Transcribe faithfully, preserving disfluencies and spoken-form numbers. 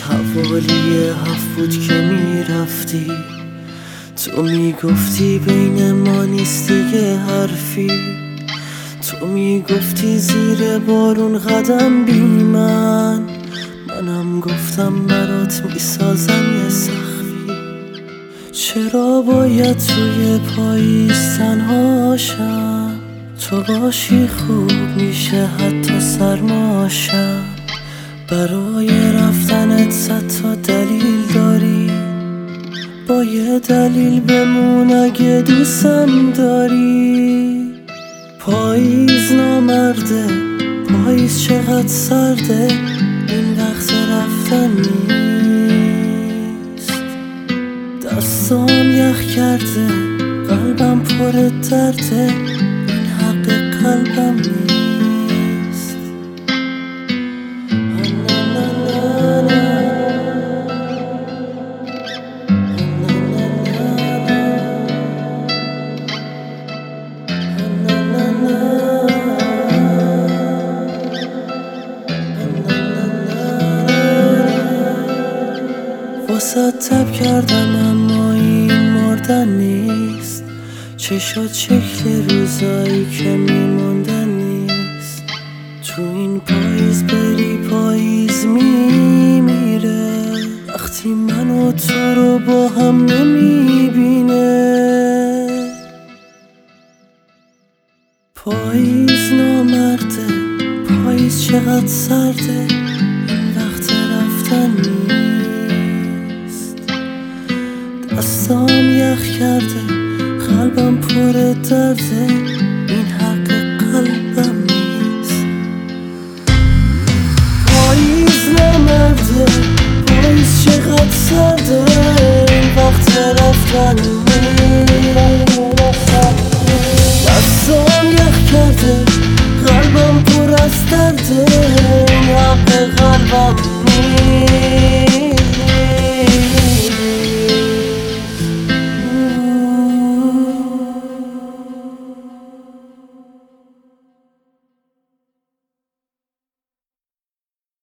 حوالی هفت بود که میرفتی، تو میگفتی بین ما نیست دیگه حرفی، تو میگفتی زیر بارون قدم بی من، منم گفتم برات میسازم یه سخفی. چرا باید توی پاییز تنهاشم، تو باشی خوب میشه حتی سرماشم. برای رفتنت صد تا دلیل داری، با یه دلیل بمون اگه دوستم داری. پاییز نامرده، پاییز چقدر سرده، این وقت رفتن نیست. دستام یخ کرده، قلبم پر درده، این حق قلبم نیست. واسه تب کردم اما این مردن نیست، چه شد شکل روزایی که میموندن نیست. تو این پاییز بری پاییز میمیره، وقتی من و تو رو با هم نمیبینه. پاییز نامرده، پاییز چقدر سرده، این وقت رفتن نیست. دستام یخ کرده، قلبم پر درده، این حق قلبم نیست. پاییز نامرده، پاییز چقدر سرده، این وقت رفتن